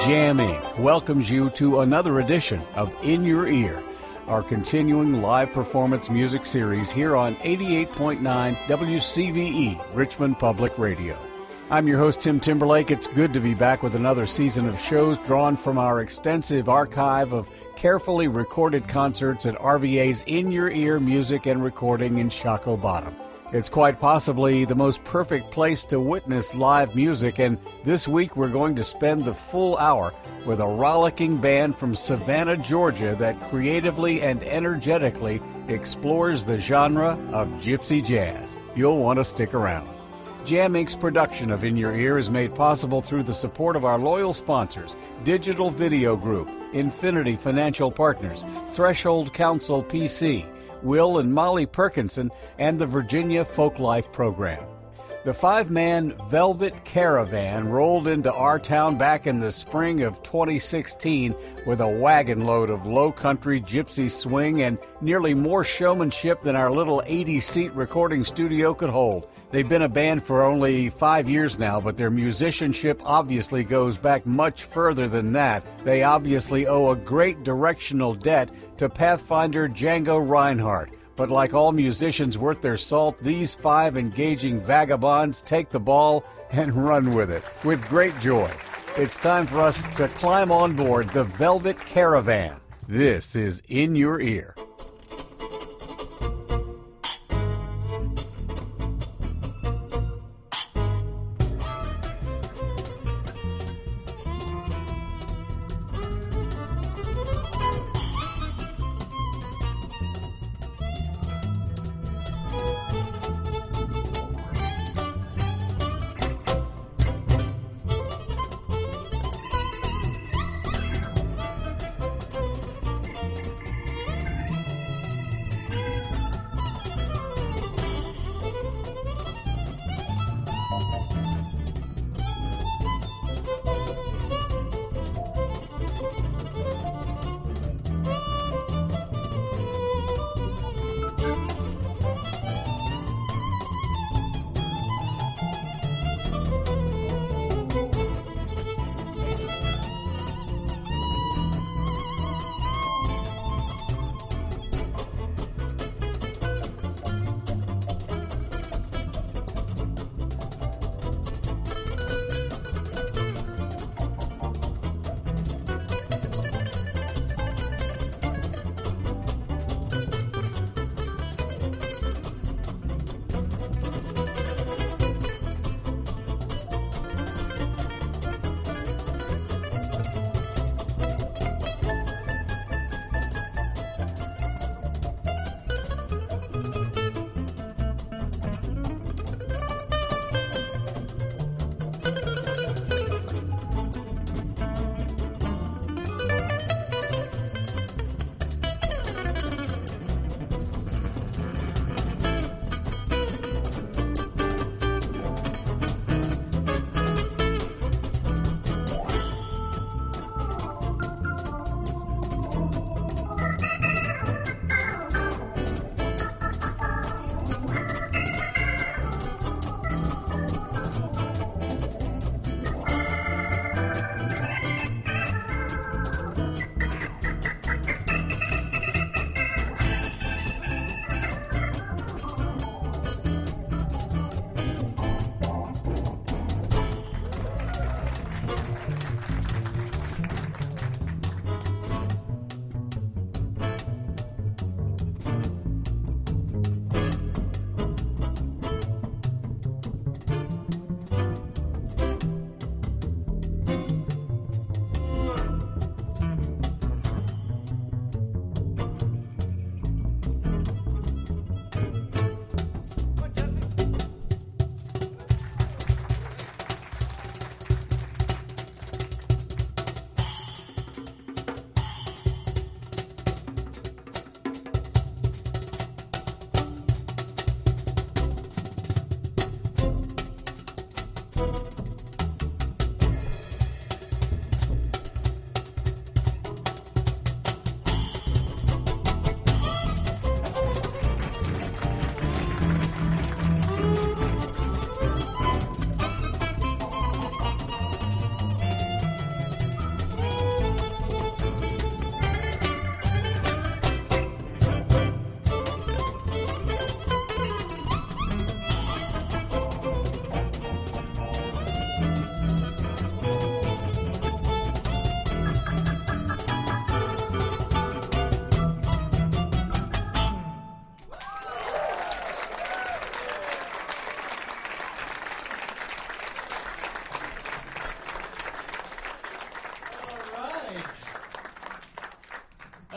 Jam Inc. welcomes you to another edition of In Your Ear, our continuing live performance music series here on 88.9 WCVE, Richmond Public Radio. I'm your host, Tim Timberlake. It's good to be back with another season of shows drawn from our extensive archive of carefully recorded concerts at RVA's In Your Ear Music and Recording in Shockoe Bottom. It's quite possibly the most perfect place to witness live music, and this week we're going to spend the full hour with a rollicking band from Savannah, Georgia that creatively and energetically explores the genre of gypsy jazz. You'll want to stick around. Jam Inc.'s production of In Your Ear is made possible through the support of our loyal sponsors, Digital Video Group, Infinity Financial Partners, Threshold Council PC, Will and Molly Perkinson, and the Virginia Folklife Program. The five-man Velvet Caravan rolled into our town back in the spring of 2016 with a wagon load of low-country gypsy swing and nearly more showmanship than our little 80-seat recording studio could hold. They've been a band for only 5 years now, but their musicianship obviously goes back much further than that. They obviously owe a great directional debt to Pathfinder Django Reinhardt. But like all musicians worth their salt, these five engaging vagabonds take the ball and run with it with great joy. It's time for us to climb on board the Velvet Caravan. This is In Your Ear.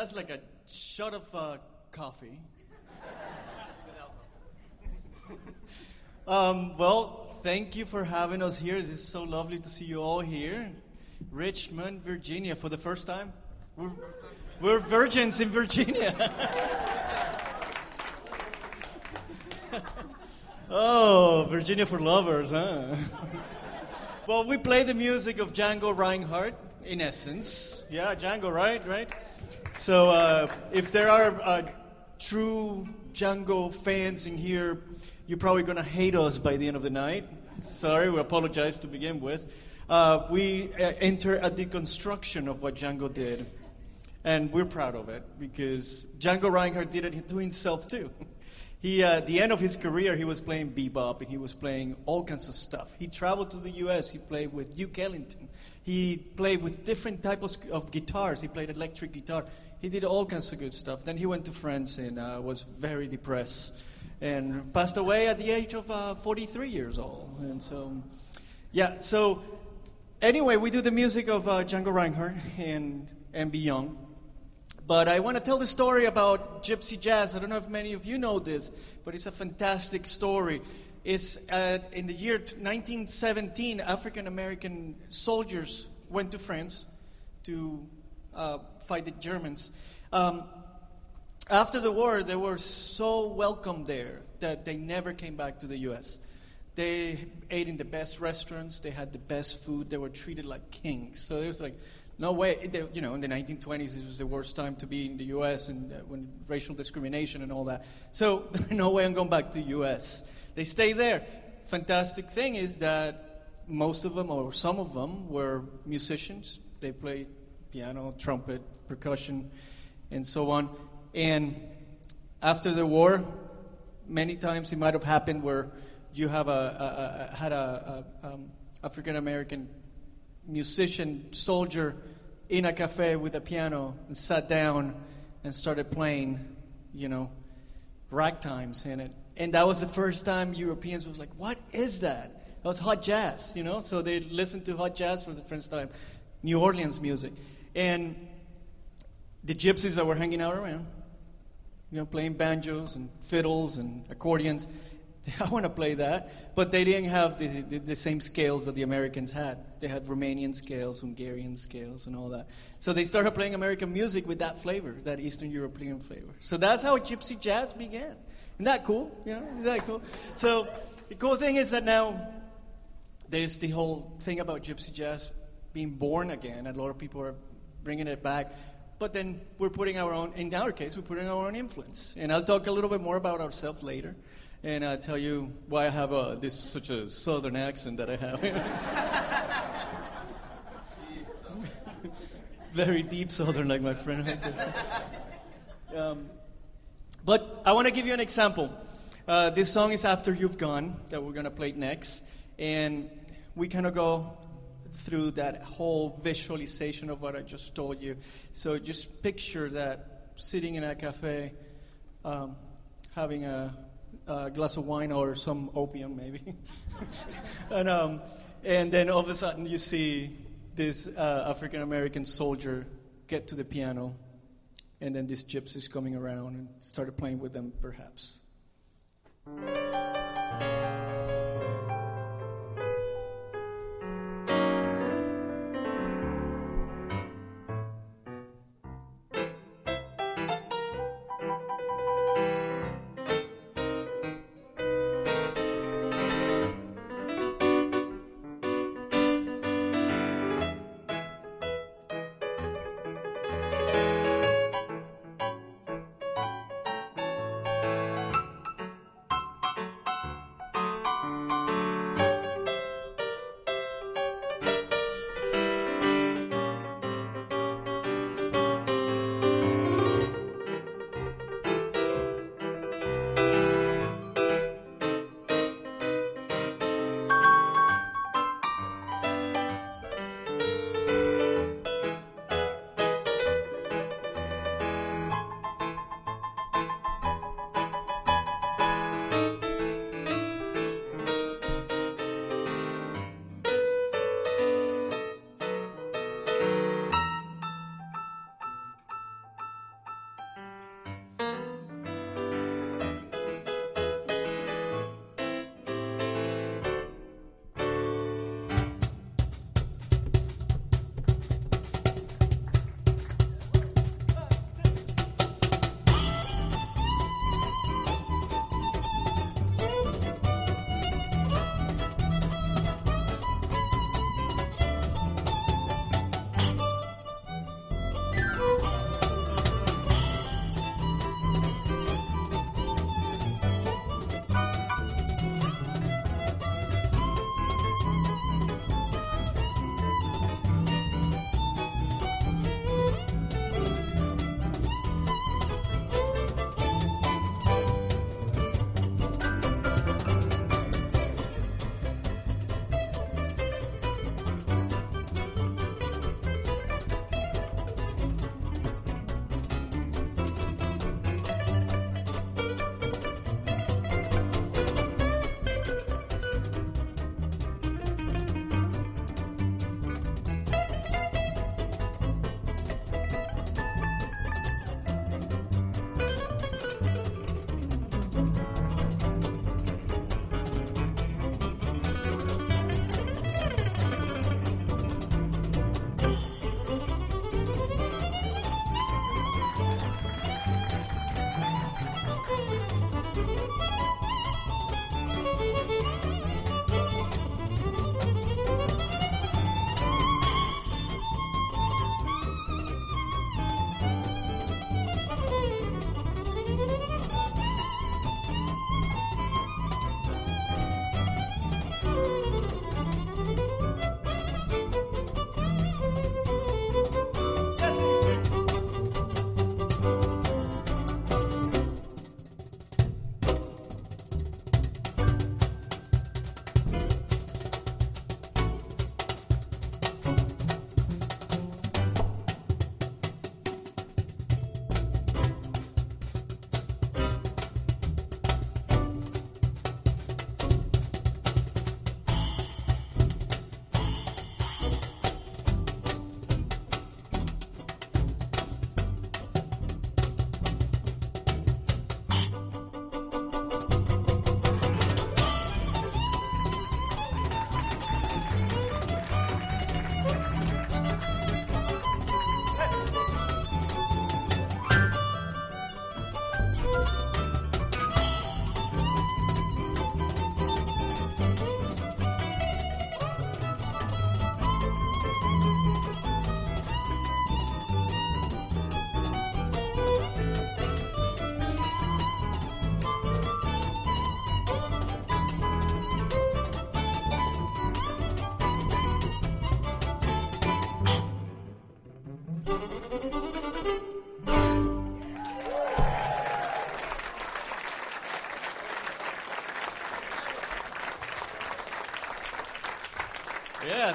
that's like a shot of coffee. Well, thank you for having us here. It is so lovely to see you all here. Richmond, Virginia, for the first time. We're virgins in Virginia. Oh, Virginia for lovers, huh? Well, we play the music of Django Reinhardt, in essence. Yeah, Django, right? So if there are true Django fans in here, you're probably going to hate us by the end of the night. Sorry, we apologize to begin with. We enter a deconstruction of what Django did. And we're proud of it because Django Reinhardt did it to himself too. He, at the end of his career, he was playing bebop and he was playing all kinds of stuff. He traveled to the U.S. He played with Duke Ellington. He played with different types of guitars. He played electric guitar. He did all kinds of good stuff. Then he went to France and was very depressed and passed away at the age of 43 years old. And so, yeah. So anyway, we do the music of Django Reinhardt and beyond. But I want to tell the story about Gypsy Jazz. I don't know if many of you know this, but it's a fantastic story. It's in the year 1917, African-American soldiers went to France to fight the Germans. After the war, they were so welcome there that they never came back to the U.S. They ate in the best restaurants. They had the best food. They were treated like kings. So it was like, no way, in the 1920s, it was the worst time to be in the U.S. and when racial discrimination and all that. So no way I'm going back to the U.S. They stay there. Fantastic thing is that most of them, or some of them, were musicians. They played piano, trumpet, percussion, and so on. And after the war, many times it might have happened where you have had a African-American musician, soldier, in a cafe with a piano and sat down and started playing, ragtimes in it. And that was the first time Europeans was like, what is that? That was hot jazz, So they listened to hot jazz for the first time, New Orleans music. And the gypsies that were hanging out around, playing banjos and fiddles and accordions, I want to play that, but they didn't have the same scales that the Americans had. They had Romanian scales, Hungarian scales, and all that. So they started playing American music with that flavor, that Eastern European flavor. So that's how Gypsy Jazz began. Isn't that cool? Isn't that cool? So the cool thing is that now there's the whole thing about Gypsy Jazz being born again. A lot of people are bringing it back. But then we're putting our own, in our case, we're putting our own influence. And I'll talk a little bit more about ourselves later. And I'll tell you why I have such a southern accent that I have. Very deep southern, like my friend. But I want to give you an example. This song is After You've Gone, that we're going to play next. And we kind of go through that whole visualization of what I just told you. So just picture that sitting in a cafe, having a glass of wine or some opium, maybe. and then all of a sudden you see this African-American soldier get to the piano, and then this gypsy's coming around and started playing with them, perhaps.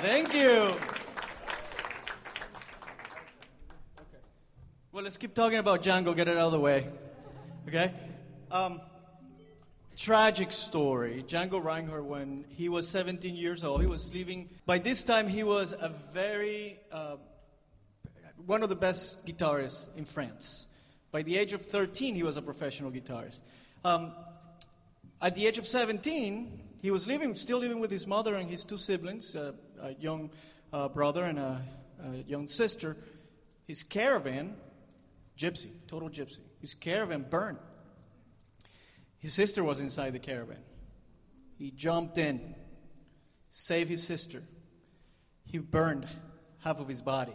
Thank you. Well, let's keep talking about Django, get it out of the way. Okay? Tragic story. Django Reinhardt, when he was 17 years old, he was living. By this time, he was a very, one of the best guitarists in France. By the age of 13, he was a professional guitarist. At the age of 17, he was still living with his mother and his two siblings, a young brother and a young sister. His caravan, gypsy, total gypsy. His caravan burned. His sister was inside the caravan. He jumped in, saved his sister. He burned half of his body.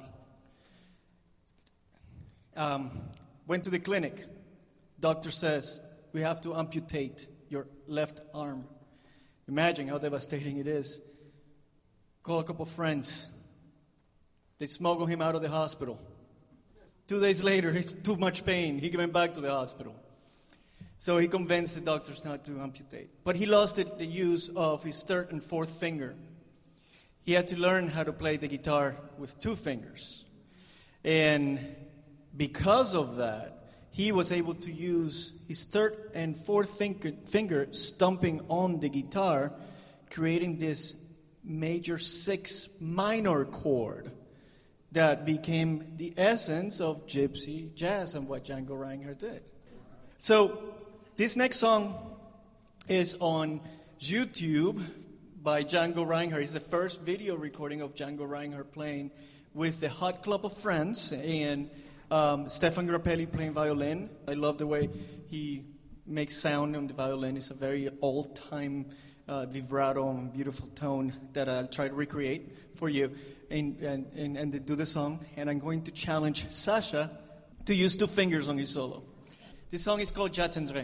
Went to the clinic. Doctor says, we have to amputate your left arm. Imagine how devastating it is. Call a couple friends. They smuggle him out of the hospital. 2 days later, he's too much pain. He went back to the hospital. So he convinced the doctors not to amputate. But he lost the use of his third and fourth finger. He had to learn how to play the guitar with 2 fingers. And because of that, he was able to use his third and fourth finger stomping on the guitar, creating this major 6 minor chord that became the essence of gypsy jazz and what Django Reinhardt did. So this next song is on YouTube by Django Reinhardt. It's the first video recording of Django Reinhardt playing with the Hot Club of Friends and Stefan Grappelli playing violin. I love the way he makes sound on the violin. It's a very old-time vibrato and beautiful tone that I'll try to recreate for you and do the song. And I'm going to challenge Sasha to use 2 fingers on his solo. This song is called J'attendrai.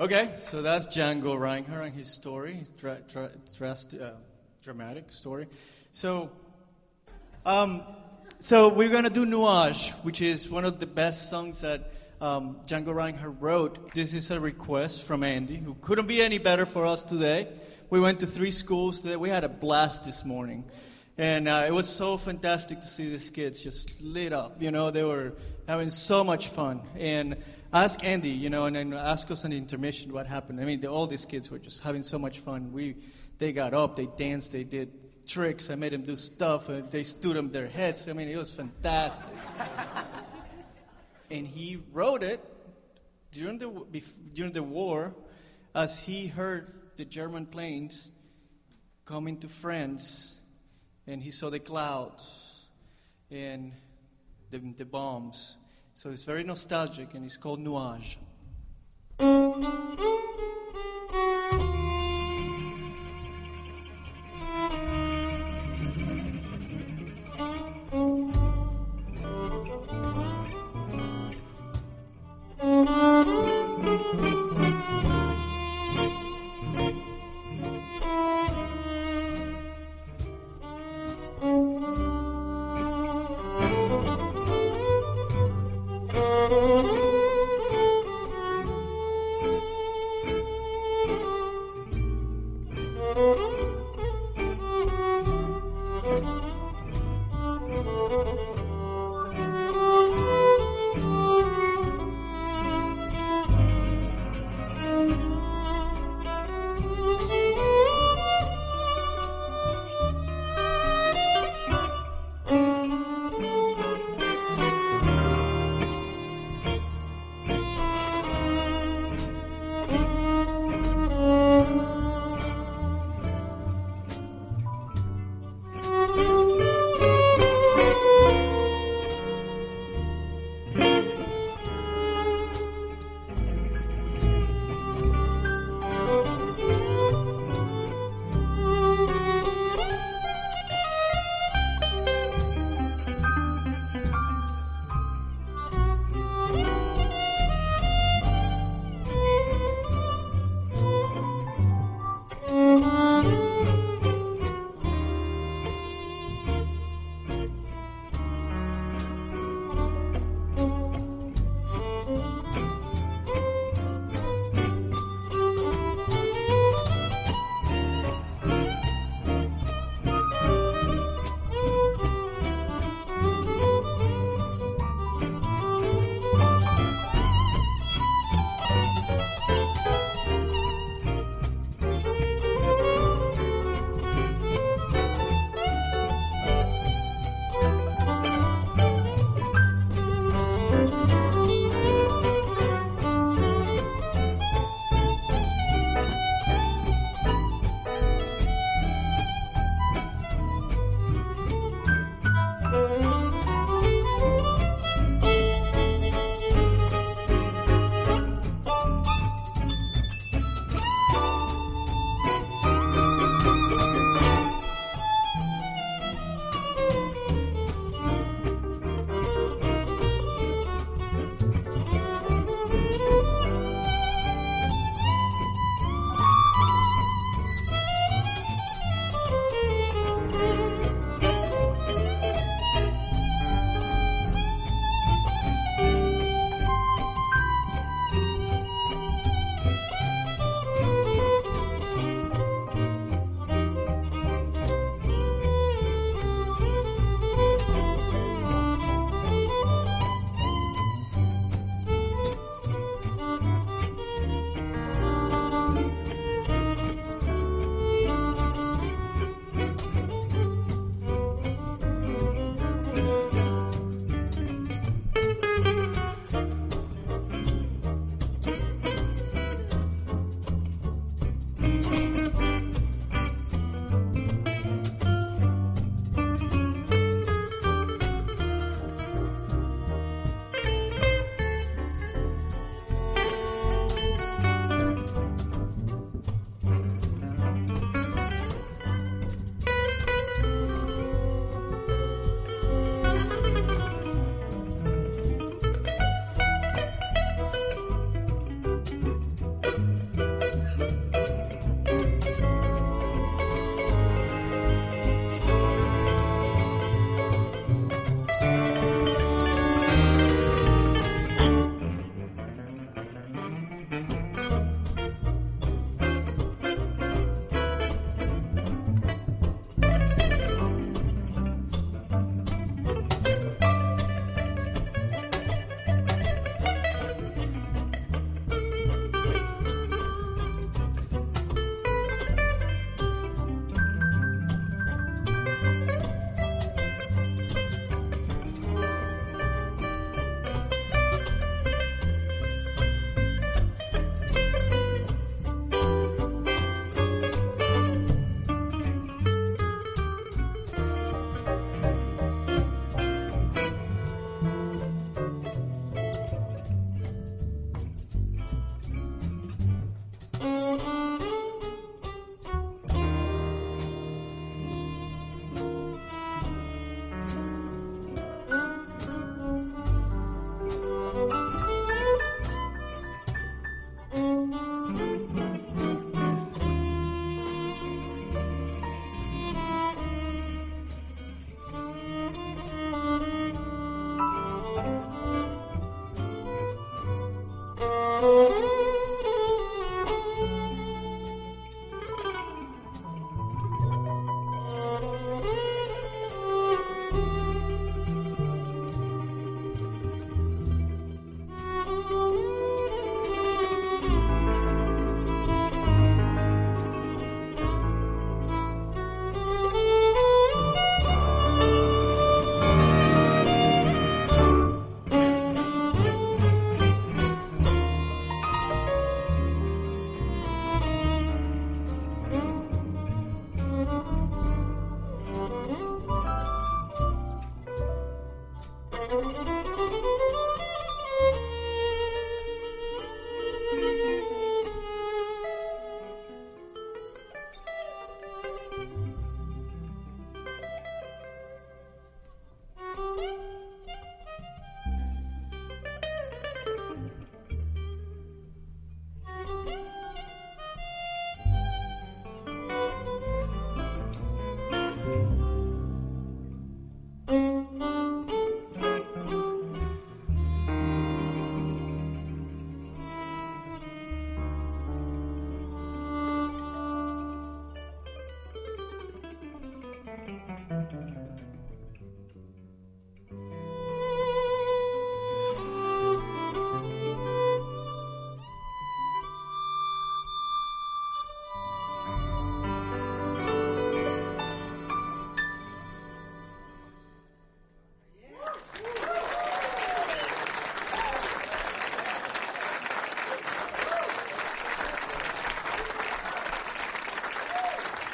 Okay, so that's Django Reinhardt and his story, his dramatic story. So we're going to do Nuage, which is one of the best songs that Django Reinhardt wrote. This is a request from Andy, who couldn't be any better for us today. We went to 3 schools today. We had a blast this morning. And it was so fantastic to see these kids just lit up. You know, they were having so much fun. And ask Andy, you know, and then ask us on the intermission what happened. I mean, all these kids were just having so much fun. They got up, they danced, they did tricks. I made them do stuff. They stood on their heads. I mean, it was fantastic. And he wrote it during the war as he heard the German planes coming to France. And he saw the clouds and the bombs. So it's very nostalgic, and it's called Nuage.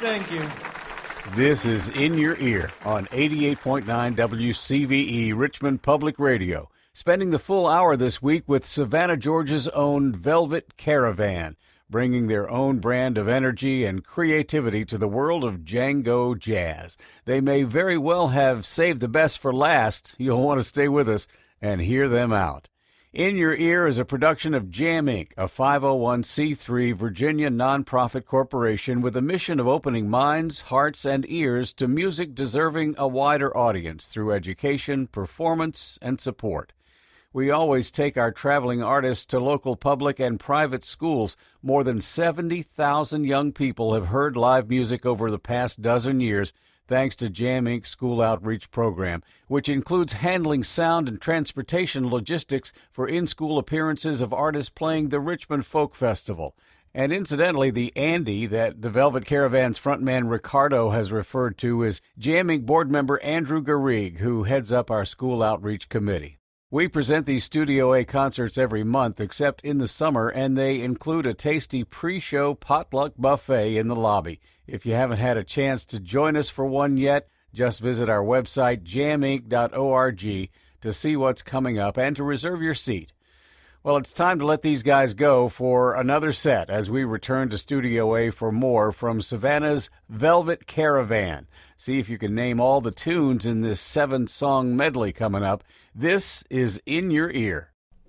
Thank you. This is In Your Ear on 88.9 WCVE Richmond Public Radio. Spending the full hour this week with Savannah, Georgia's own Velvet Caravan, bringing their own brand of energy and creativity to the world of Django Jazz. They may very well have saved the best for last. You'll want to stay with us and hear them out. In Your Ear is a production of Jam Inc., a 501c3 Virginia nonprofit corporation with a mission of opening minds, hearts, and ears to music deserving a wider audience through education, performance, and support. We always take our traveling artists to local public and private schools. More than 70,000 young people have heard live music over the past dozen years, thanks to Jam Inc.'s School Outreach Program, which includes handling sound and transportation logistics for in-school appearances of artists playing the Richmond Folk Festival. And incidentally, the Andy that the Velvet Caravan's frontman Ricardo has referred to is Jam Inc. board member Andrew Garrig, who heads up our School Outreach Committee. We present these Studio A concerts every month, except in the summer, and they include a tasty pre-show potluck buffet in the lobby. If you haven't had a chance to join us for one yet, just visit our website, jaminc.org, to see what's coming up and to reserve your seat. Well, it's time to let these guys go for another set as we return to Studio A for more from Savannah's Velvet Caravan. See if you can name all the tunes in this 7-song medley coming up. This is In Your Ear.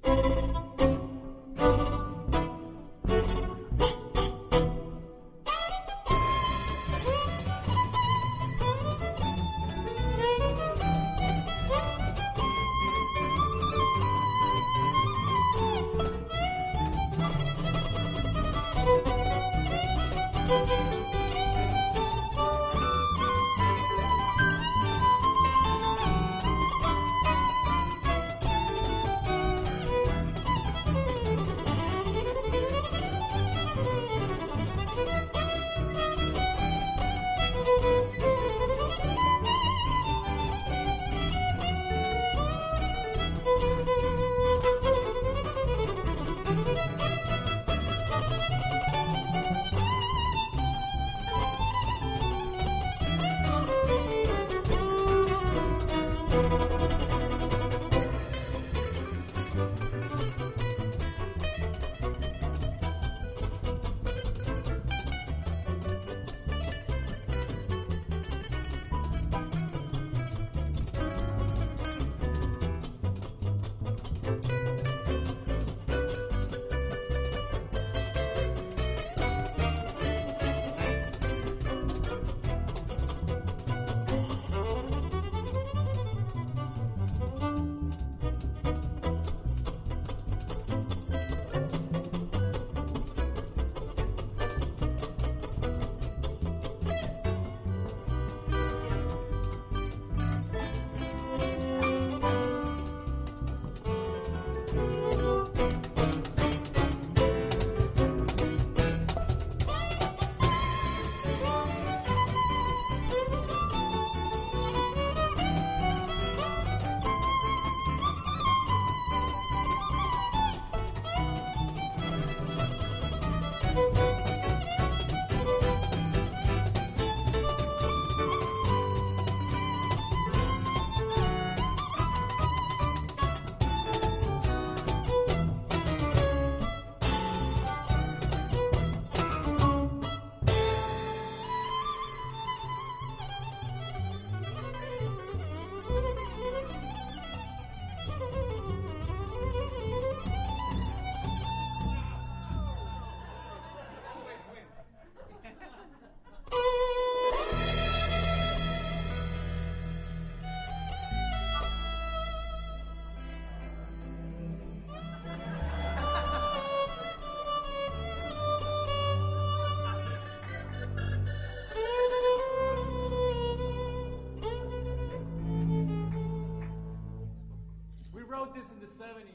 wrote this in the 70s.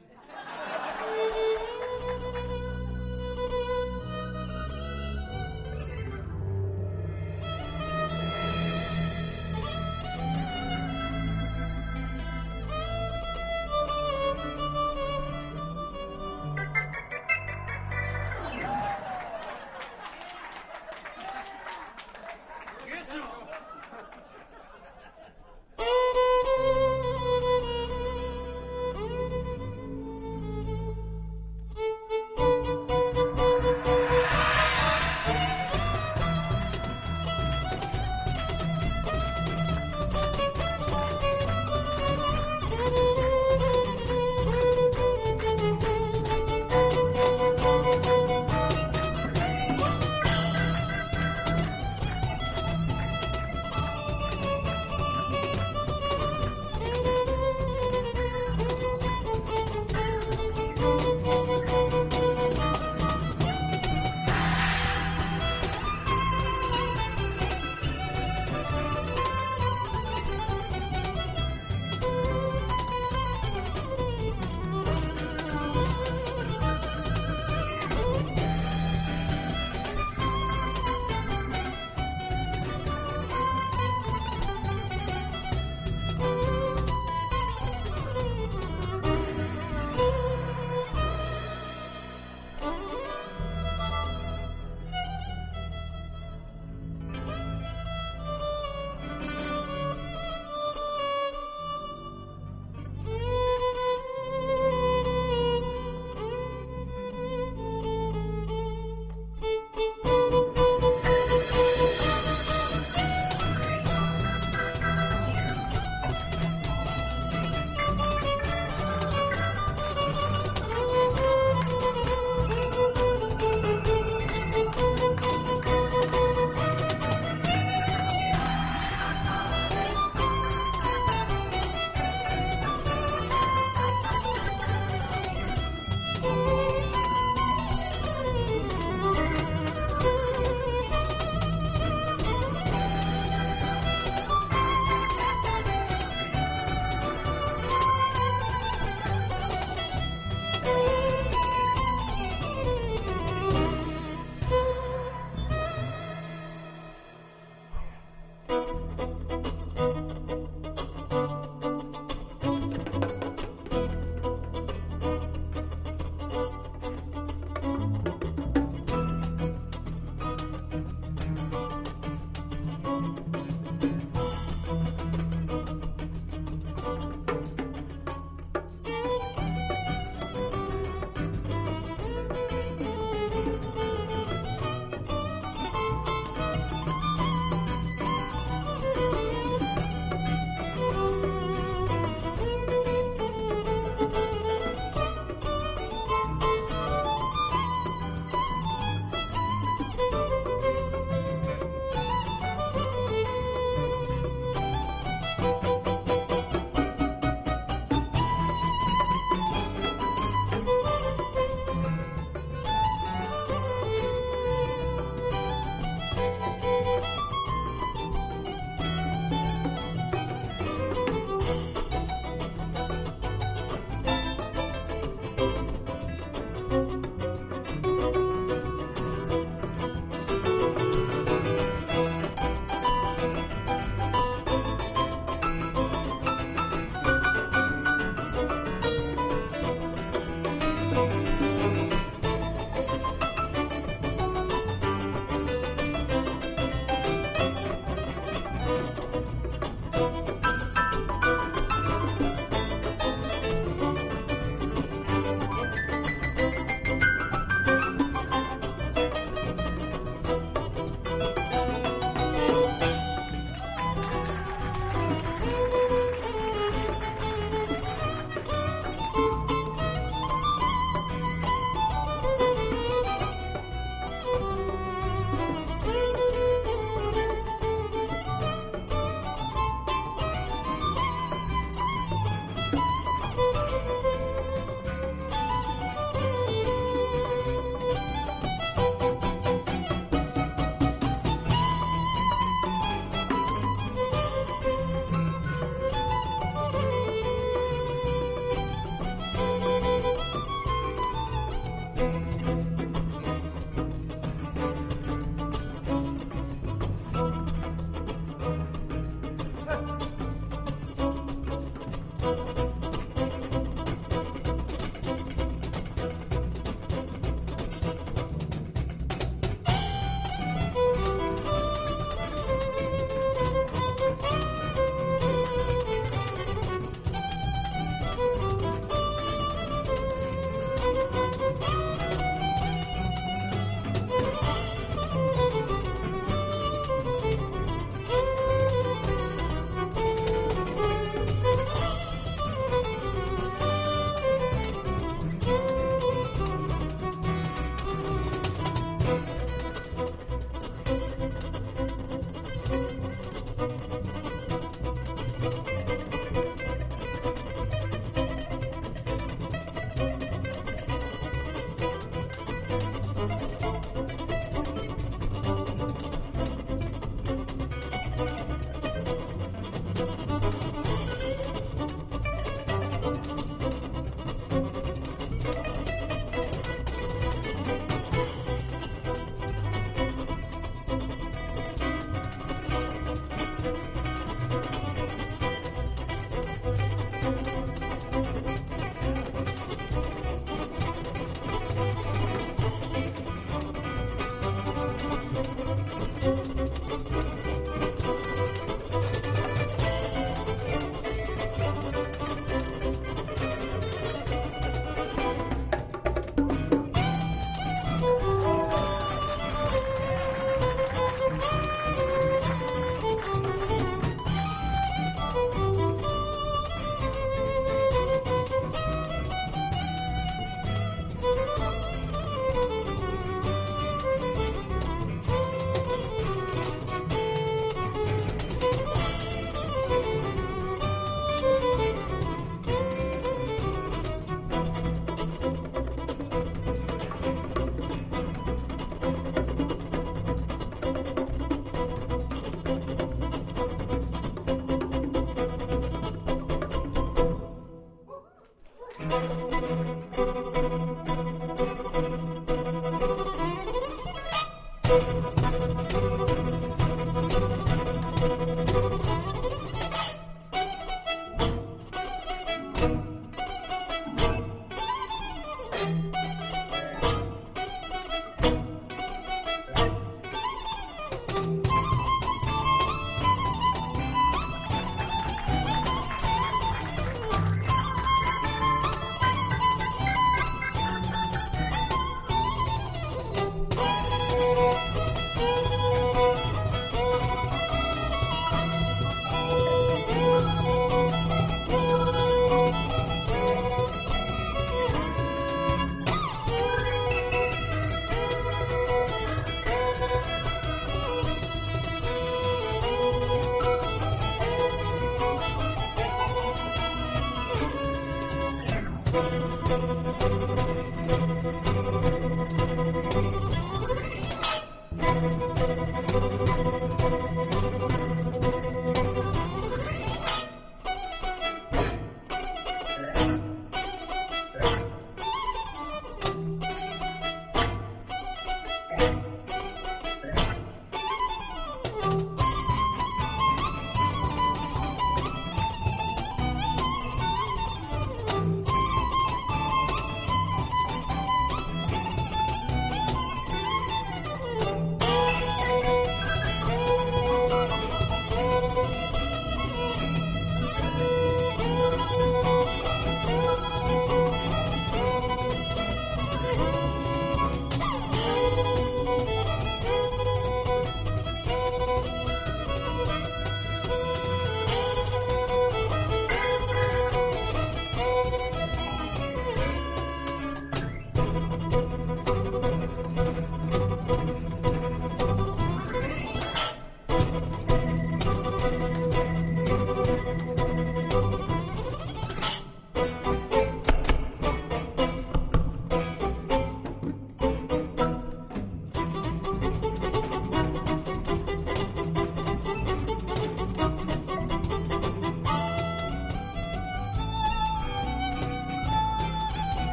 Thank you.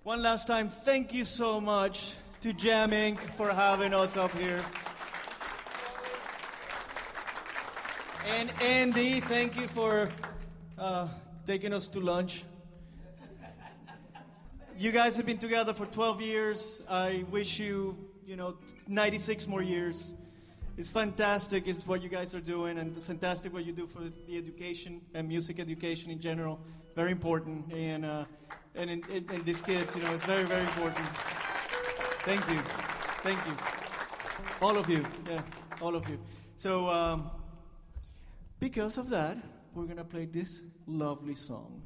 One last time, thank you so much to Jam Inc. for having us up here. And Andy, thank you for taking us to lunch. You guys have been together for 12 years. I wish you, 96 more years. It's fantastic. It's what you guys are doing, and it's fantastic what you do for the education and music education in general. Very important, and these kids, it's very, very important. Thank you, all of you, all of you. So, because of that, we're gonna play this lovely song.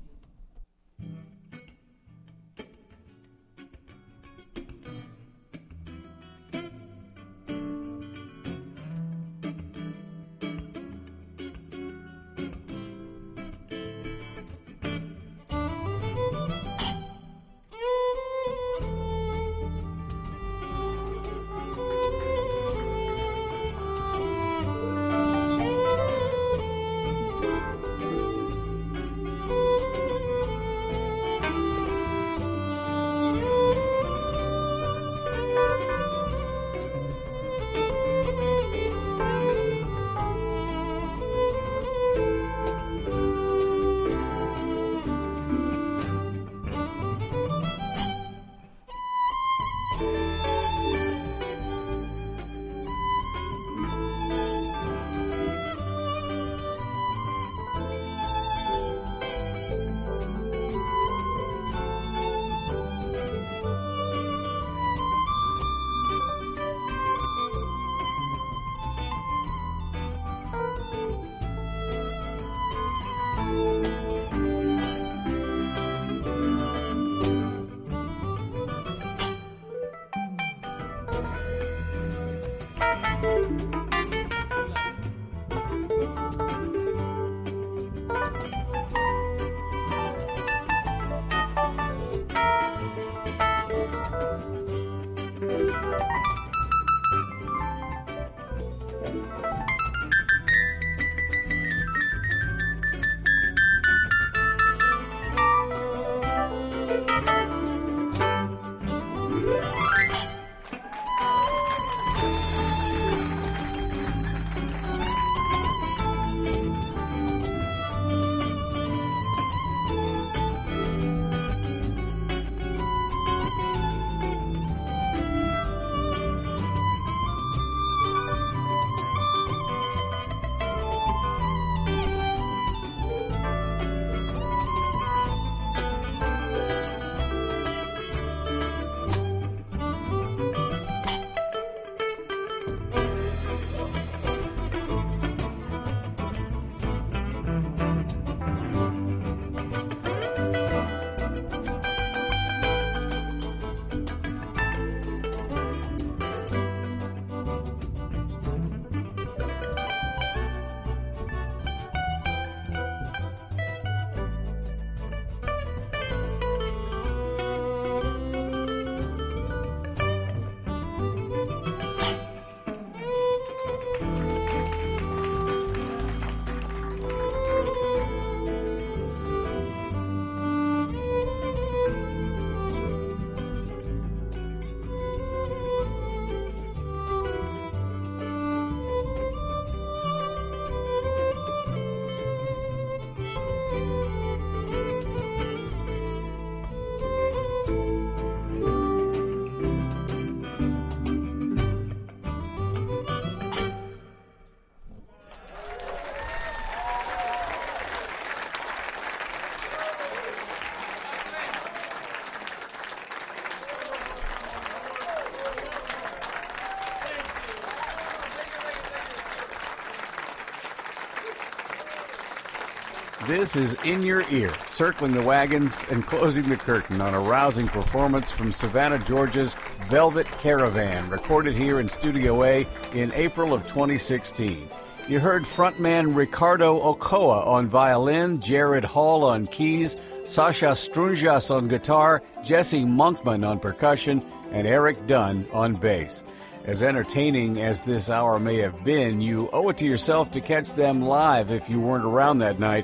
This is In Your Ear, circling the wagons and closing the curtain on a rousing performance from Savannah, Georgia's Velvet Caravan, recorded here in Studio A in April of 2016. You heard frontman Ricardo Ochoa on violin, Jared Hall on keys, Sasha Strunjas on guitar, Jesse Monkman on percussion, and Eric Dunn on bass. As entertaining as this hour may have been, you owe it to yourself to catch them live if you weren't around that night.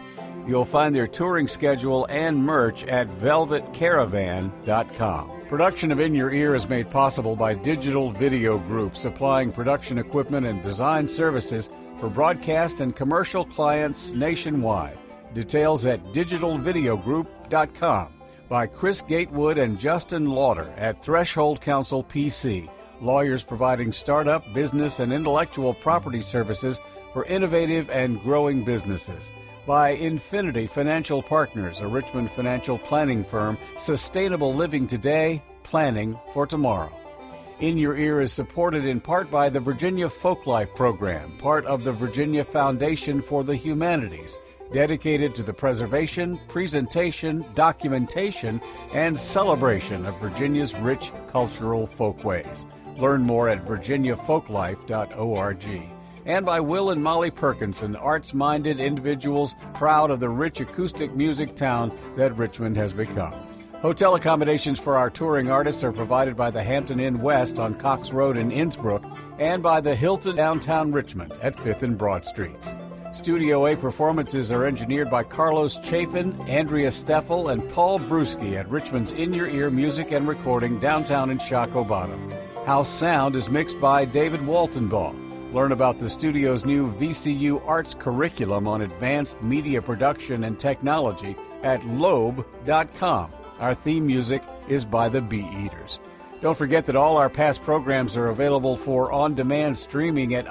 You'll find their touring schedule and merch at velvetcaravan.com. Production of In Your Ear is made possible by Digital Video Group, supplying production equipment and design services for broadcast and commercial clients nationwide. Details at digitalvideogroup.com. By Chris Gatewood and Justin Lauder at Threshold Counsel PC, lawyers providing startup, business, and intellectual property services for innovative and growing businesses. By Infinity Financial Partners, a Richmond financial planning firm, sustainable living today, planning for tomorrow. In Your Ear is supported in part by the Virginia Folklife Program, part of the Virginia Foundation for the Humanities, dedicated to the preservation, presentation, documentation, and celebration of Virginia's rich cultural folkways. Learn more at virginiafolklife.org. And by Will and Molly Perkinson, arts-minded individuals proud of the rich acoustic music town that Richmond has become. Hotel accommodations for our touring artists are provided by the Hampton Inn West on Cox Road in Innsbrook and by the Hilton downtown Richmond at 5th and Broad Streets. Studio A performances are engineered by Carlos Chafin, Andrea Steffel, and Paul Bruschi at Richmond's In Your Ear Music and Recording downtown in Shockoe Bottom. House sound is mixed by David Waltenbaugh. Learn about the studio's new VCU Arts curriculum on advanced media production and technology at loeb.com. Our theme music is by the Bee Eaters. Don't forget that all our past programs are available for on-demand streaming at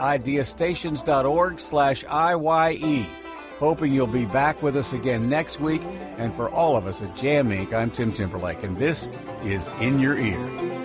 ideastations.org/IYE. Hoping you'll be back with us again next week. And for all of us at Jam Inc., I'm Tim Timberlake, and this is In Your Ear.